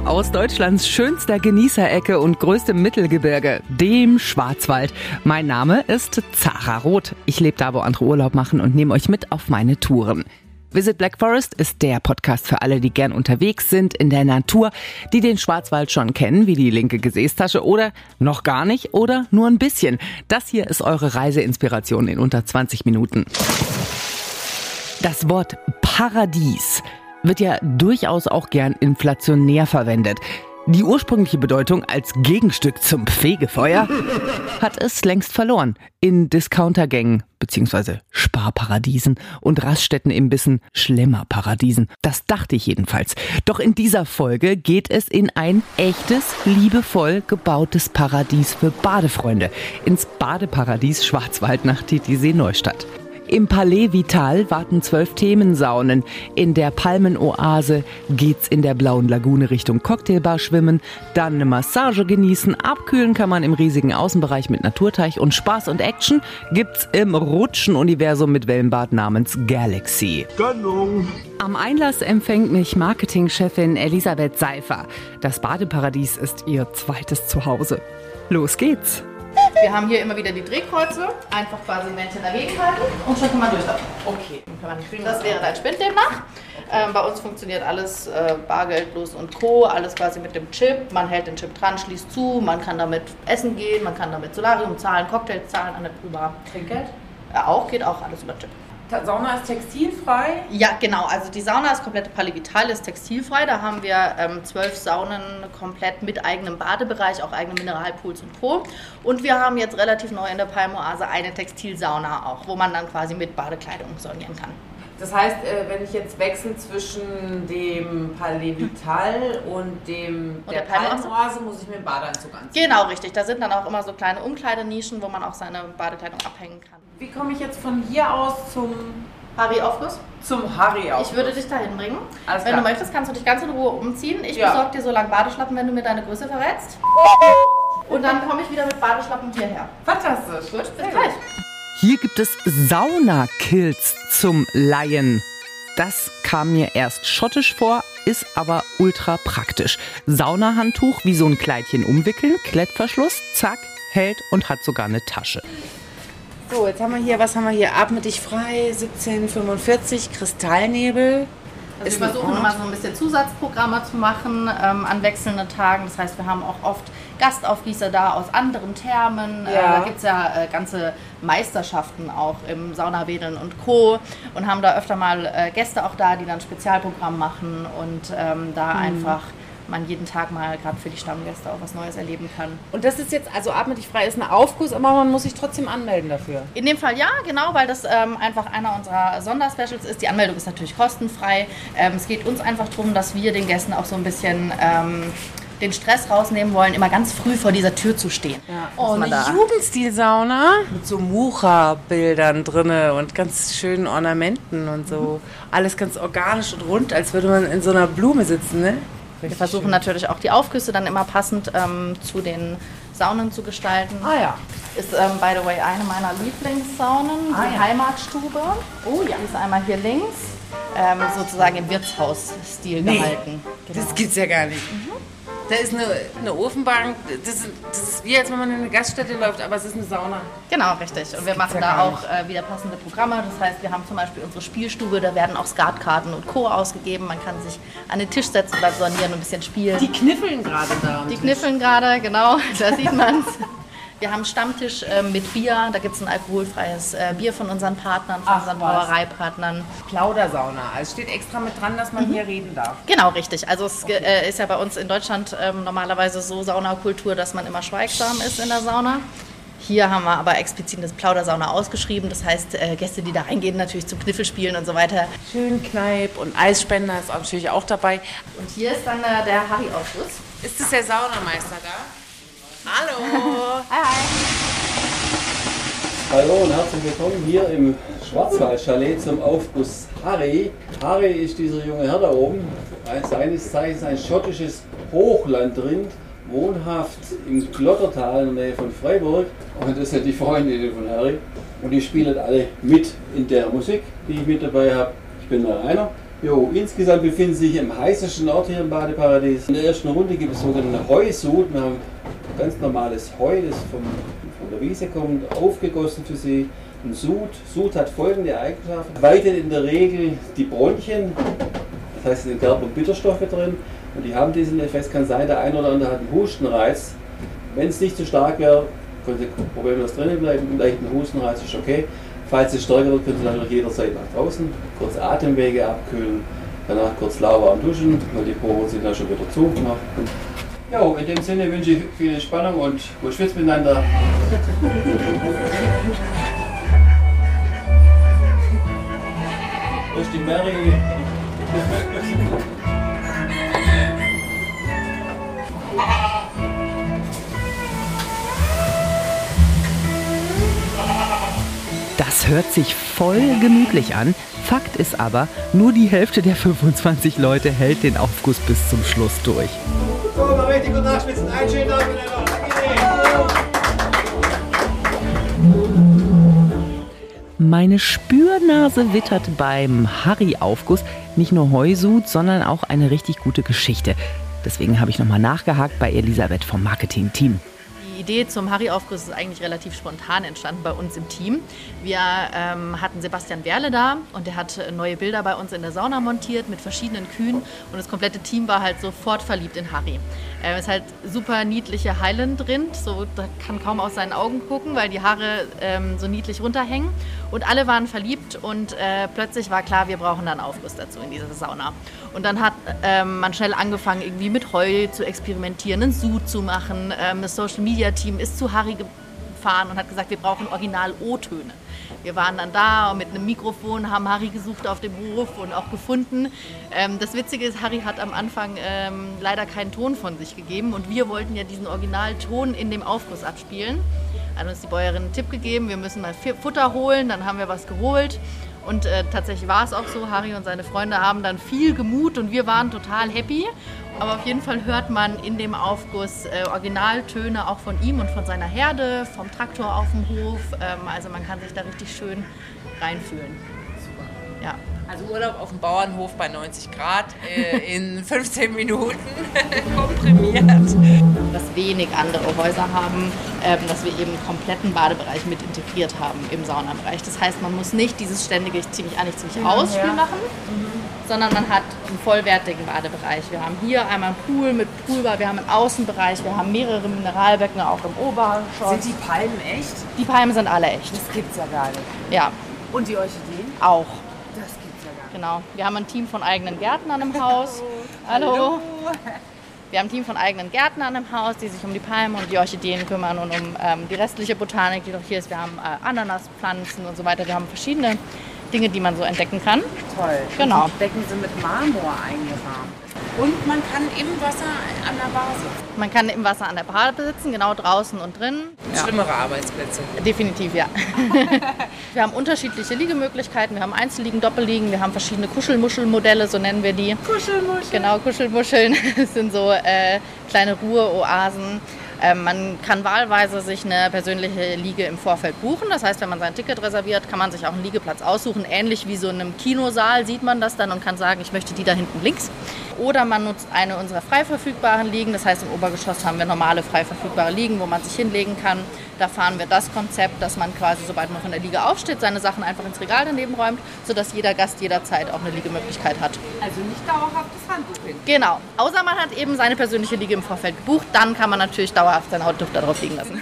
aus Deutschlands schönster Genießerecke und größtem Mittelgebirge, dem Schwarzwald. Mein Name ist Zara Roth. Ich lebe da, wo andere Urlaub machen und nehme euch mit auf meine Touren. Visit Black Forest ist der Podcast für alle, die gern unterwegs sind in der Natur, die den Schwarzwald schon kennen, wie die linke Gesäßtasche oder noch gar nicht oder nur ein bisschen. Das hier ist eure Reiseinspiration in unter 20 Minuten. Das Wort Paradies wird ja durchaus auch gern inflationär verwendet. Die ursprüngliche Bedeutung als Gegenstück zum Fegefeuer hat es längst verloren. In Discountergängen bzw. Sparparadiesen und Raststättenimbissen Schlemmerparadiesen. Das dachte ich jedenfalls. Doch in dieser Folge geht es in ein echtes, liebevoll gebautes Paradies für Badefreunde. Ins Badeparadies Schwarzwald nach Titisee-Neustadt. Im Palais Vital warten 12 Themensaunen. In der Palmenoase geht's in der Blauen Lagune Richtung Cocktailbar schwimmen, dann eine Massage genießen, abkühlen kann man im riesigen Außenbereich mit Naturteich und Spaß und Action gibt's im Rutschenuniversum mit Wellenbad namens Galaxy. Gönnung. Am Einlass empfängt mich Marketingchefin Elisabeth Seifer. Das Badeparadies ist ihr zweites Zuhause. Los geht's! Wir haben hier immer wieder die Drehkreuze, einfach quasi ein Männchen dagegen halten und schon kann man durchlaufen. Okay. Das wäre dein Spind demnach. Bei uns funktioniert alles bargeldlos und Co., alles quasi mit dem Chip. Man hält den Chip dran, schließt zu, man kann damit essen gehen, man kann damit Solarium zahlen, Cocktails zahlen an der Prüber. Trinkgeld? Geht auch alles über Chip. Sauna ist textilfrei? Ja, genau. Also die Sauna ist komplett Palais Vital, ist textilfrei. Da haben wir 12 Saunen komplett mit eigenem Badebereich, auch eigene Mineralpools und Co. Und wir haben jetzt relativ neu in der Palmenoase eine Textilsauna auch, wo man dann quasi mit Badekleidung saunieren kann. Das heißt, wenn ich jetzt wechsle zwischen dem Palais Vital und der Palmenoase, muss ich mir einen Badeanzug anziehen? Genau, richtig. Da sind dann auch immer so kleine Umkleidenischen, wo man auch seine Badekleidung abhängen kann. Wie komme ich jetzt von hier aus zum Harry-Aufguss? Zum Harry-Aufguss. Ich würde dich dahin bringen. Alles wenn klar. du möchtest, kannst du dich ganz in Ruhe umziehen. Ich besorge dir so lange Badeschlappen, wenn du mir deine Größe verrätst. Und dann komme ich wieder mit Badeschlappen hierher. Fantastisch. Gut, bis gleich. Hier gibt es Saunakilts zum Leihen. Das kam mir erst schottisch vor, ist aber ultra praktisch. Saunahandtuch wie so ein Kleidchen umwickeln, Klettverschluss, zack, hält und hat sogar eine Tasche. So, jetzt haben wir hier, was haben wir hier? Atme dich frei, 1745, Kristallnebel. Also wir versuchen immer so ein bisschen Zusatzprogramme zu machen an wechselnden Tagen. Das heißt, wir haben auch oft Gastaufgießer da aus anderen Thermen. Da gibt es ja ganze Meisterschaften auch im Saunawedeln und Co. Und haben da öfter mal Gäste auch da, die dann Spezialprogramm machen und da einfach man jeden Tag mal gerade für die Stammgäste auch was Neues erleben kann. Und das ist jetzt, also Atme dich frei ist ein Aufguss, aber man muss sich trotzdem anmelden dafür. In dem Fall ja, genau, weil das einfach einer unserer Sonderspecials ist. Die Anmeldung ist natürlich kostenfrei. Es geht uns einfach darum, dass wir den Gästen auch so ein bisschen den Stress rausnehmen wollen, immer ganz früh vor dieser Tür zu stehen. Ja. Oh, eine Jugendstilsauna mit so Mucha-Bildern drinne und ganz schönen Ornamenten und so. Alles ganz organisch und rund, als würde man in so einer Blume sitzen, ne? Wir versuchen natürlich auch die Aufgüsse dann immer passend zu den Saunen zu gestalten. Ah ja. Ist by the way eine meiner Lieblingssaunen, die Heimatstube. Oh ja. Die ist einmal hier links, sozusagen im Wirtshausstil gehalten. Genau. Das gibt's ja gar nicht. Da ist eine Ofenbank, das ist wie als wenn man in eine Gaststätte läuft, aber es ist eine Sauna. Genau, richtig. Und wir machen da auch wieder passende Programme. Das heißt, wir haben zum Beispiel unsere Spielstube, da werden auch Skatkarten und Co. ausgegeben. Man kann sich an den Tisch setzen und sonieren und ein bisschen spielen. Die kniffeln gerade da. Die kniffeln gerade, genau, da sieht man es. Wir haben einen Stammtisch mit Bier, da gibt es ein alkoholfreies Bier von unseren Partnern, von unseren Brauereipartnern. Plaudersauna, also steht extra mit dran, dass man hier reden darf. Genau, richtig. Also es ist ja bei uns in Deutschland normalerweise so Saunakultur, dass man immer schweigsam ist in der Sauna. Hier haben wir aber explizit das Plaudersauna ausgeschrieben, das heißt Gäste, die da reingehen, natürlich zum Kniffelspielen und so weiter. Schön Kneipp und Eisspender ist natürlich auch dabei. Und hier ist dann der Harry-Aufguss. Ist das der Saunameister da? Hallo! Hi, hi! Hallo und herzlich willkommen hier im Schwarzwald-Chalet zum Aufguss Harry. Harry ist dieser junge Herr da oben, seines Zeichens ein schottisches Hochlandrind, wohnhaft im Klottertal in der Nähe von Freiburg. Und das sind die Freundinnen von Harry. Und die spielen alle mit in der Musik, die ich mit dabei habe. Ich bin der Rainer Jo, insgesamt befinden sich im heißesten Ort hier im Badeparadies. In der ersten Runde gibt es sogenannte Heusud. Wir haben ganz normales Heu, das von der Wiese kommt, aufgegossen für Sie. Ein Sud. Sud hat folgende Eigenschaften. Weitet in der Regel die Bronchien, das heißt, in den Körper Bitterstoffe drin. Und die haben diesen Effekt. Es kann sein, der eine oder andere hat einen Hustenreiz. Wenn es nicht zu stark wäre, könnte problemlos drinnen bleiben. Einen leichten Hustenreiz ist okay. Falls es stärker wird, können Sie natürlich jederzeit nach draußen, kurz Atemwege abkühlen, danach kurz lauwarm duschen, weil die Poren sind dann schon wieder zugemacht. Ja, in dem Sinne wünsche ich viel Entspannung und gut schwitzt miteinander. Durch die Mary. Das hört sich voll gemütlich an. Fakt ist aber, nur die Hälfte der 25 Leute hält den Aufguss bis zum Schluss durch. So, mal richtig gut nachschwitzen. Einen schönen Tag miteinander. Meine Spürnase wittert beim Harry-Aufguss nicht nur Heusud, sondern auch eine richtig gute Geschichte. Deswegen habe ich nochmal nachgehakt bei Elisabeth vom Marketing-Team. Die Idee zum Harry-Aufguss ist eigentlich relativ spontan entstanden bei uns im Team. Wir hatten Sebastian Werle da und der hat neue Bilder bei uns in der Sauna montiert mit verschiedenen Kühen und das komplette Team war halt sofort verliebt in Harry. Es ist halt super niedliche Highland-Rind, so, da kann kaum aus seinen Augen gucken, weil die Haare so niedlich runterhängen und alle waren verliebt und plötzlich war klar, wir brauchen dann Aufguss dazu in dieser Sauna. Und dann hat man schnell angefangen, irgendwie mit Heu zu experimentieren, einen Sud zu machen. Das Social-Media-Team ist zu Harry gefahren und hat gesagt, wir brauchen Original-O-Töne. Wir waren dann da mit einem Mikrofon, haben Harry gesucht auf dem Hof und auch gefunden. Das Witzige ist, Harry hat am Anfang leider keinen Ton von sich gegeben und wir wollten ja diesen Originalton in dem Aufguss abspielen. Hat uns die Bäuerin einen Tipp gegeben, wir müssen mal Futter holen, dann haben wir was geholt. Und tatsächlich war es auch so, Harry und seine Freunde haben dann viel gemut und wir waren total happy. Aber auf jeden Fall hört man in dem Aufguss Originaltöne auch von ihm und von seiner Herde, vom Traktor auf dem Hof. Also man kann sich da richtig schön reinfühlen. Super. Ja. Also Urlaub auf dem Bauernhof bei 90 Grad in 15 Minuten komprimiert. Was wenig andere Häuser haben, dass wir eben einen kompletten Badebereich mit integriert haben im Saunabereich. Das heißt, man muss nicht dieses ständige ich zieh mich an, ich zieh mich aus Spiel machen, sondern man hat einen vollwertigen Badebereich. Wir haben hier einmal einen Pool mit Poolbar, wir haben einen Außenbereich, wir haben mehrere Mineralbecken auch im Obergeschoss. Sind die Palmen echt? Die Palmen sind alle echt. Das gibt's ja gar nicht. Ja. Und die Orchideen? Auch. Das gibt's ja gar nicht. Genau. Wir haben ein Team von eigenen Gärtnern im Haus. Hallo. Wir haben ein Team von eigenen Gärtnern im Haus, die sich um die Palmen und die Orchideen kümmern und um die restliche Botanik, die noch hier ist. Wir haben Ananaspflanzen und so weiter. Wir haben verschiedene Dinge, die man so entdecken kann. Toll. Genau. Die Becken sind mit Marmor eingerahmt. Und man kann im Wasser an der Bar sitzen. Man kann im Wasser an der Bar sitzen, genau draußen und drin. Ja. Schlimmere Arbeitsplätze. Definitiv, ja. Wir haben unterschiedliche Liegemöglichkeiten. Wir haben Einzelliegen, Doppelliegen. Wir haben verschiedene Kuschelmuschelmodelle, so nennen wir die. Kuschelmuscheln. Genau, Kuschelmuscheln. Das sind so kleine Ruheoasen. Man kann wahlweise sich eine persönliche Liege im Vorfeld buchen. Das heißt, wenn man sein Ticket reserviert, kann man sich auch einen Liegeplatz aussuchen. Ähnlich wie so in einem Kinosaal sieht man das dann und kann sagen, ich möchte die da hinten links. Oder man nutzt eine unserer frei verfügbaren Liegen. Das heißt, im Obergeschoss haben wir normale frei verfügbare Liegen, wo man sich hinlegen kann. Da fahren wir das Konzept, dass man quasi, sobald man von der Liege aufsteht, seine Sachen einfach ins Regal daneben räumt, sodass jeder Gast jederzeit auch eine Liegemöglichkeit hat. Also nicht dauerhaftes Handtuch hin. Genau. Außer man hat eben seine persönliche Liege im Vorfeld gebucht. Dann kann man natürlich dauerhaft sein Handtuch da drauf liegen lassen.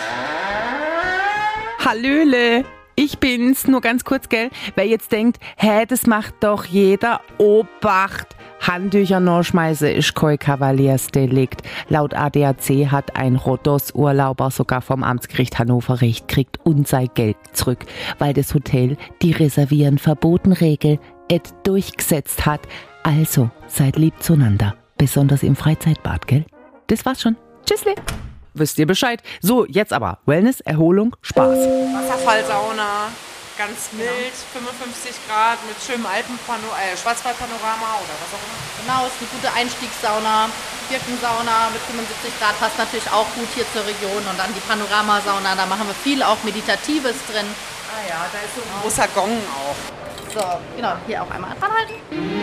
Hallöle, ich bin's, nur ganz kurz, gell? Wer jetzt denkt, das macht doch jeder, Obacht! Handtücher nachschmeißen ist kein Kavaliersdelikt. Laut ADAC hat ein Rhodos-Urlauber sogar vom Amtsgericht Hannover Recht kriegt und sein Geld zurück, weil das Hotel die Reservieren-Verboten-Regel durchgesetzt hat. Also, seid lieb zueinander, besonders im Freizeitbad, gell? Das war's schon. Tschüssle. Wisst ihr Bescheid? So, jetzt aber Wellness, Erholung, Spaß. Wasserfallsauna, ganz mild, 55 Grad mit schönem Schwarzwaldpanorama oder was auch immer. Genau, ist eine gute Einstiegssauna. Birkensauna mit 75 Grad passt natürlich auch gut hier zur Region. Und dann die Panoramasauna, da machen wir viel auch Meditatives drin. Ah ja, da ist so ein großer Gong auch. So, genau, hier auch einmal dran halten.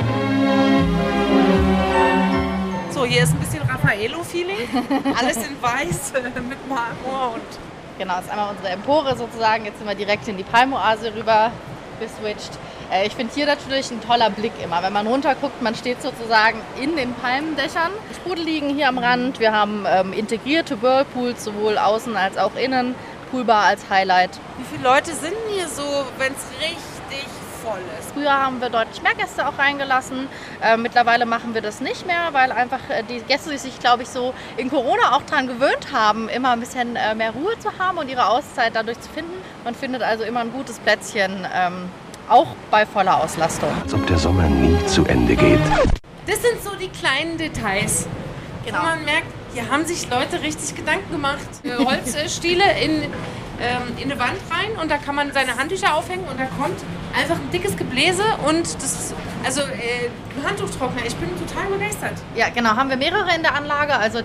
So, hier ist ein bisschen Raffaello-Feeling. Alles in weiß mit Marmor und... Genau, das ist einmal unsere Empore sozusagen. Jetzt sind wir direkt in die Palmoase rüber geswitcht. Ich finde hier natürlich ein toller Blick immer. Wenn man runterguckt, man steht sozusagen in den Palmendächern. Sprudel liegen hier am Rand. Wir haben integrierte Whirlpools, sowohl außen als auch innen. Poolbar als Highlight. Wie viele Leute sind hier so, wenn es richtig voll ist? Früher haben wir deutlich mehr Gäste auch reingelassen. Mittlerweile machen wir das nicht mehr, weil einfach die Gäste sich, glaube ich, so in Corona auch daran gewöhnt haben, immer ein bisschen mehr Ruhe zu haben und ihre Auszeit dadurch zu finden. Man findet also immer ein gutes Plätzchen, auch bei voller Auslastung. Als ob der Sommer nie zu Ende geht. Das sind so die kleinen Details. Genau. Wo man merkt, hier haben sich Leute richtig Gedanken gemacht. Holzstiele in eine Wand rein und da kann man seine Handtücher aufhängen und da kommt einfach ein dickes Gebläse und das, also ein Handtuchtrockner. Ich bin total begeistert. Ja, genau, haben wir mehrere in der Anlage. Also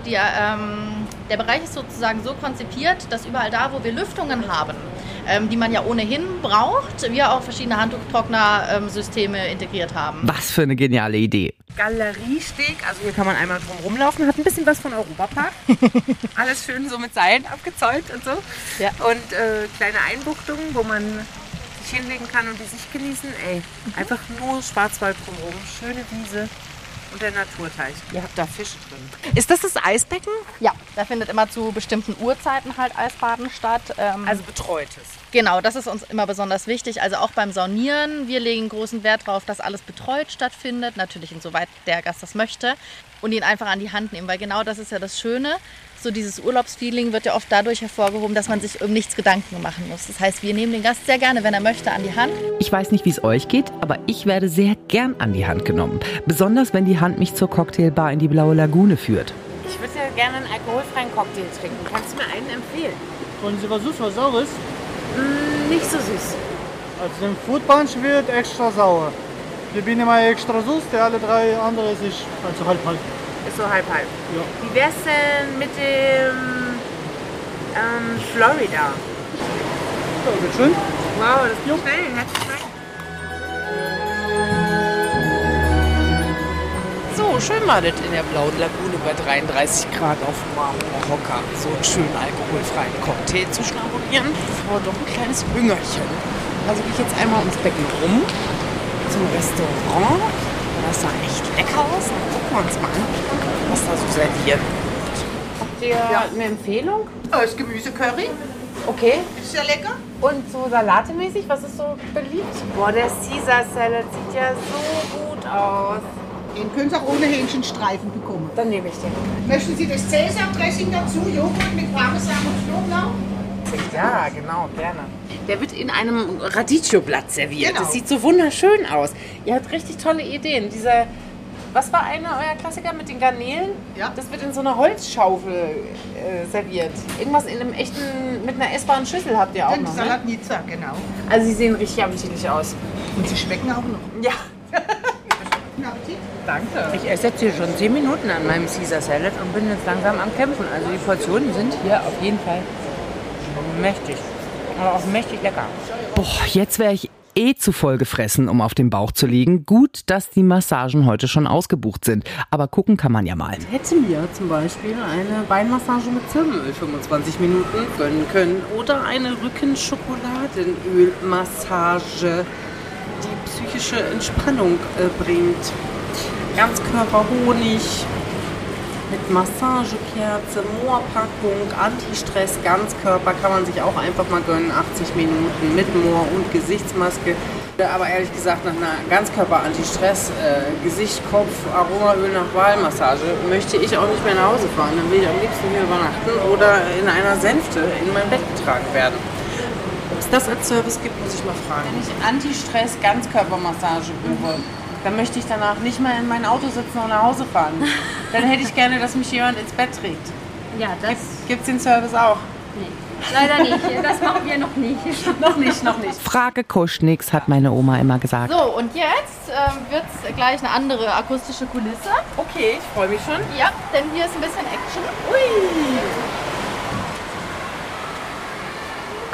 der Bereich ist sozusagen so konzipiert, dass überall da, wo wir Lüftungen haben, die man ja ohnehin braucht, wir auch verschiedene Handtuchtrockner-Systeme integriert haben. Was für eine geniale Idee. Galeriesteg, also hier kann man einmal drum rumlaufen, hat ein bisschen was von Europapark. Alles schön so mit Seilen abgezäunt und so. Ja. Und kleine Einbuchtungen, wo man sich hinlegen kann und die Sicht genießen. Ey, einfach nur Schwarzwald drumherum, schöne Wiese und der Naturteich. Ihr habt da Fische drin. Ist das Eisbecken? Ja, da findet immer zu bestimmten Uhrzeiten halt Eisbaden statt. Also betreutes. Genau, das ist uns immer besonders wichtig. Also auch beim Saunieren. Wir legen großen Wert darauf, dass alles betreut stattfindet. Natürlich insoweit der Gast das möchte. Und ihn einfach an die Hand nehmen, weil genau das ist ja das Schöne. So dieses Urlaubsfeeling wird ja oft dadurch hervorgehoben, dass man sich um nichts Gedanken machen muss. Das heißt, wir nehmen den Gast sehr gerne, wenn er möchte, an die Hand. Ich weiß nicht, wie es euch geht, aber ich werde sehr gern an die Hand genommen. Besonders, wenn die Hand mich zur Cocktailbar in die Blaue Lagune führt. Ich würde ja gerne einen alkoholfreien Cocktail trinken. Kannst du mir einen empfehlen? Wollen Sie was süß, was saures? Nicht so süß. Also der Food Punch wird extra sauer. Wir bieten mal extra süß, der alle drei andere ist also halb-halb. Ist so halb-halb. Ja. Wie wär's denn mit dem Florida? Ja, wird schön. Wow, das geht schnell. Herzlichen Dank. So, schön war das in der Blauen Lagune bei 33 Grad auf dem Marmorhocker. So einen schönen alkoholfreien Cocktail zu schnabulieren. Aber doch ein kleines Hüngerchen. Also gehe ich jetzt einmal ums Becken rum zum Restaurant. Das sah echt lecker aus. Dann gucken wir uns mal an, was da so serviert wird. Habt ihr eine Empfehlung? Das Gemüsecurry Okay. ist sehr lecker. Und so salatemäßig, was ist so beliebt? Boah, der Caesar Salad sieht ja so gut aus. Den können Sie auch ohne Hähnchenstreifen bekommen. Dann nehme ich den. Möchten Sie das Cäsar-Dressing dazu? Joghurt mit Parmesan und Knoblauch? Ja, genau, gerne. Der wird in einem Radicchio-Blatt serviert. Genau. Das sieht so wunderschön aus. Ihr habt richtig tolle Ideen. Dieser, was war euer Klassiker mit den Garnelen? Ja. Das wird in so einer Holzschaufel serviert. Irgendwas in einem echten, mit einer essbaren Schüssel habt ihr auch Den noch, ne? Salatnica, genau. Also sie sehen richtig appetitlich aus. Und sie schmecken auch noch. Ja. Guten Appetit. Danke. Ich esse jetzt hier schon 10 Minuten an meinem Caesar Salad und bin jetzt langsam am Kämpfen. Also die Portionen sind hier auf jeden Fall mächtig. Aber auch mächtig lecker. Boah, jetzt wäre ich zu voll gefressen, um auf dem Bauch zu liegen. Gut, dass die Massagen heute schon ausgebucht sind. Aber gucken kann man ja mal. Hätte mir zum Beispiel eine Beinmassage mit Zirbenöl 25 Minuten gönnen können. Oder eine Rückenschokoladenölmassage, die psychische Entspannung bringt. Ganzkörperhonig mit Massagekerze, Moorpackung, Antistress, Ganzkörper kann man sich auch einfach mal gönnen. 80 Minuten mit Moor und Gesichtsmaske. Aber ehrlich gesagt, nach einer Ganzkörper-Antistress, Gesicht, Kopf, Aromaöl nach Wahlmassage möchte ich auch nicht mehr nach Hause fahren. Dann will ich am liebsten hier übernachten oder in einer Sänfte in mein Bett getragen werden. Ob es das als Service gibt, muss ich mal fragen. Wenn ich Antistress Ganzkörpermassage buche, dann möchte ich danach nicht mehr in mein Auto sitzen und nach Hause fahren. Dann hätte ich gerne, dass mich jemand ins Bett trägt. Ja, das Gibt's den Service auch? leider nicht. Das machen wir noch nicht. Noch nicht. Frage kostet nix, hat meine Oma immer gesagt. So, und jetzt wird es gleich eine andere akustische Kulisse. Okay, ich freue mich schon. Ja, denn hier ist ein bisschen Action.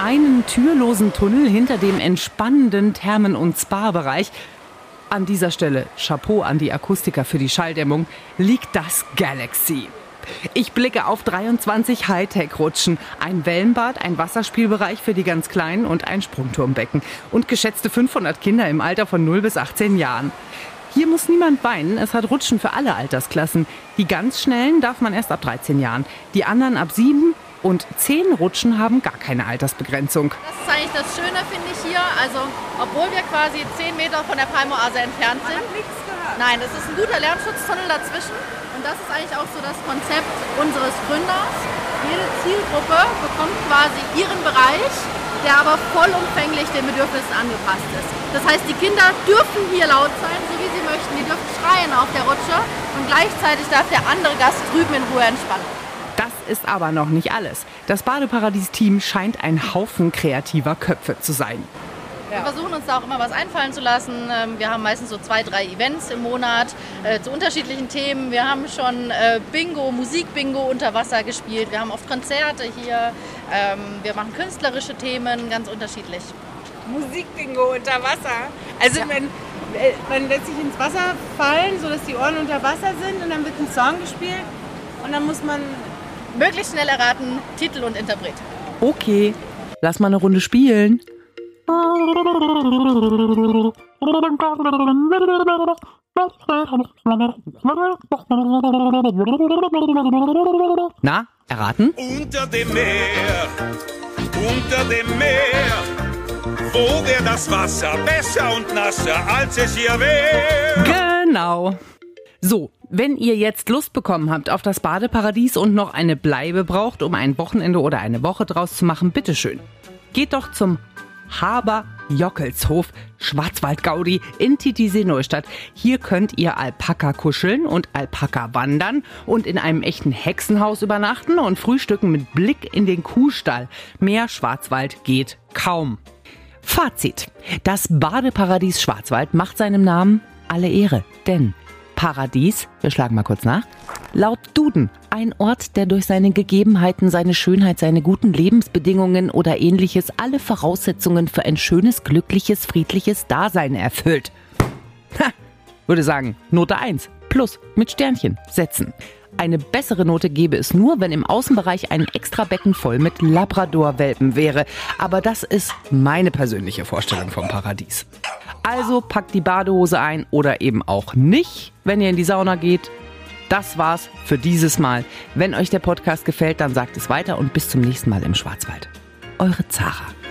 einen türlosen Tunnel hinter dem entspannenden Thermen- und Spa-Bereich, an dieser Stelle Chapeau an die Akustiker für die Schalldämmung, liegt das Galaxy. Ich blicke auf 23 Hightech-Rutschen, ein Wellenbad, ein Wasserspielbereich für die ganz Kleinen und ein Sprungturmbecken. Und geschätzte 500 Kinder im Alter von 0 bis 18 Jahren. Hier muss niemand weinen, es hat Rutschen für alle Altersklassen. Die ganz Schnellen darf man erst ab 13 Jahren, die anderen ab 7 und 10 Rutschen haben gar keine Altersbegrenzung. Das ist eigentlich das Schöne, finde ich hier. Also, obwohl wir quasi 10 Meter von der Palmoase entfernt sind. Nein, es ist ein guter Lärmschutztunnel dazwischen. Und das ist eigentlich auch so das Konzept unseres Gründers. Jede Zielgruppe bekommt quasi ihren Bereich, der aber vollumfänglich den Bedürfnissen angepasst ist. Das heißt, die Kinder dürfen hier laut sein, so wie sie möchten. Die dürfen schreien auf der Rutsche und gleichzeitig darf der andere Gast drüben in Ruhe entspannen. Das ist aber noch nicht alles. Das Badeparadies-Team scheint ein Haufen kreativer Köpfe zu sein. Wir versuchen uns da auch immer was einfallen zu lassen. Wir haben meistens so 2, 3 Events im Monat zu unterschiedlichen Themen. Wir haben schon Bingo, Musikbingo unter Wasser gespielt. Wir haben oft Konzerte hier. Wir machen künstlerische Themen, ganz unterschiedlich. Musikbingo unter Wasser. Also man lässt sich ins Wasser fallen, sodass die Ohren unter Wasser sind und dann wird ein Song gespielt und dann muss man möglichst schnell erraten, Titel und Interpret. Okay, lass mal eine Runde spielen. Na, erraten? Unter dem Meer, wo wäre das Wasser besser und nasser, als es hier wäre? Genau. So, wenn ihr jetzt Lust bekommen habt auf das Badeparadies und noch eine Bleibe braucht, um ein Wochenende oder eine Woche draus zu machen, bitteschön. Geht doch zum Haber-Jockelshof Schwarzwald-Gaudi in Titisee-Neustadt. Hier könnt ihr Alpaka kuscheln und Alpaka wandern und in einem echten Hexenhaus übernachten und frühstücken mit Blick in den Kuhstall. Mehr Schwarzwald geht kaum. Fazit: Das Badeparadies Schwarzwald macht seinem Namen alle Ehre, denn Paradies, wir schlagen mal kurz nach, laut Duden ein Ort, der durch seine Gegebenheiten, seine Schönheit, seine guten Lebensbedingungen oder ähnliches alle Voraussetzungen für ein schönes, glückliches, friedliches Dasein erfüllt. Würde sagen, Note 1, plus mit Sternchen setzen. Eine bessere Note gäbe es nur, wenn im Außenbereich ein Extrabecken voll mit Labrador-Welpen wäre. Aber das ist meine persönliche Vorstellung vom Paradies. Also packt die Badehose ein oder eben auch nicht, wenn ihr in die Sauna geht. Das war's für dieses Mal. Wenn euch der Podcast gefällt, dann sagt es weiter und bis zum nächsten Mal im Schwarzwald. Eure Zara.